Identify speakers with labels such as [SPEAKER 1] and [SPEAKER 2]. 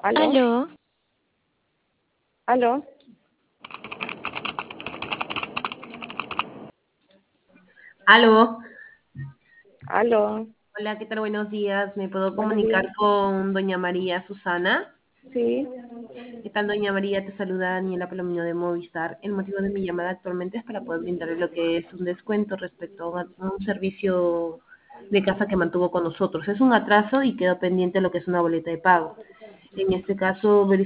[SPEAKER 1] ¿Aló?
[SPEAKER 2] Aló,
[SPEAKER 1] ¿Aló?
[SPEAKER 3] Aló,
[SPEAKER 1] ¿Aló?
[SPEAKER 3] hola, ¿qué tal? Buenos días. ¿Me puedo
[SPEAKER 1] Buenos
[SPEAKER 3] comunicar
[SPEAKER 1] días.
[SPEAKER 3] con doña María Susana?
[SPEAKER 1] Sí.
[SPEAKER 3] ¿Qué tal, doña María? Te saluda Daniela Palomino de Movistar. El motivo de mi llamada actualmente es para poder brindarle lo que es un descuento respecto a un servicio de casa que mantuvo con nosotros. Es un atraso y quedó pendiente lo que es una boleta de pago. En este caso,